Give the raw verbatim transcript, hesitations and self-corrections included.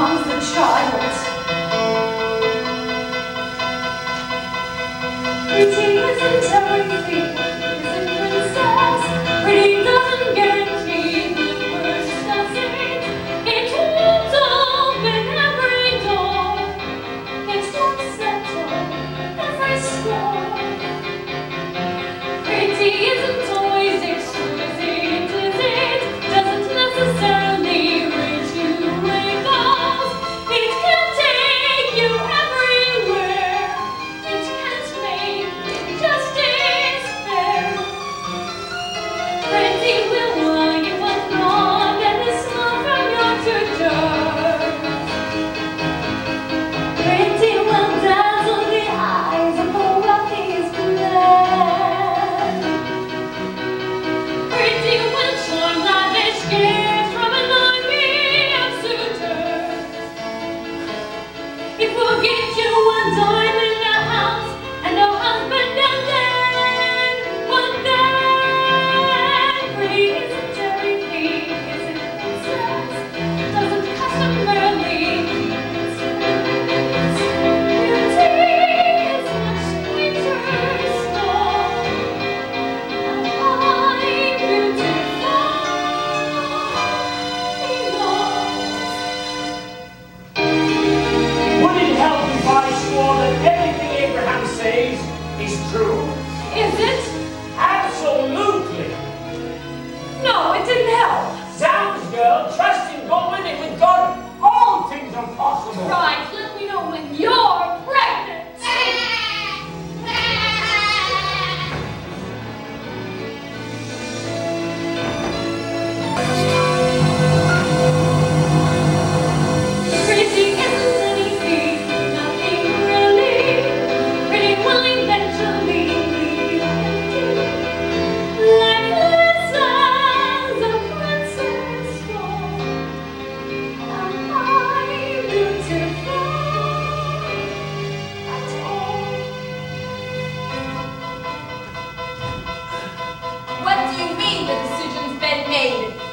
comes the child. Pretty isn't everything, isn't princess. Pretty doesn't guarantee the worst does it. It won't open every door. It won't settle every score. Pretty isn't always exquisite, is it? Doesn't necessarily reach you where it goes. It can take you everywhere. It can't make injustice fair. Pretty will lie you a nod and a smile from your tutor. Pretty will dazzle the eyes of the wealthiest man. Pretty will charm lavish gifts from an army of suitors. It will get you a diamond, a house, and a husband, and then, but then, pretty isn't everything, isn't princess, doesn't customarily mean it's sweet. Beauty is much sweeter still. Am I beautiful enough? Would it help if I swore that everything Abraham says is true? Is it? Absolutely! No, it didn't help. Zounds, girl, trust in God, with it, with God, all things are possible. Right, let me know when you're pregnant. Pretty isn't anything, nothing really. Pretty will eventually leave you empty. Like lessons of princess gold. Am I beautiful at all? What do you mean the decision's been made?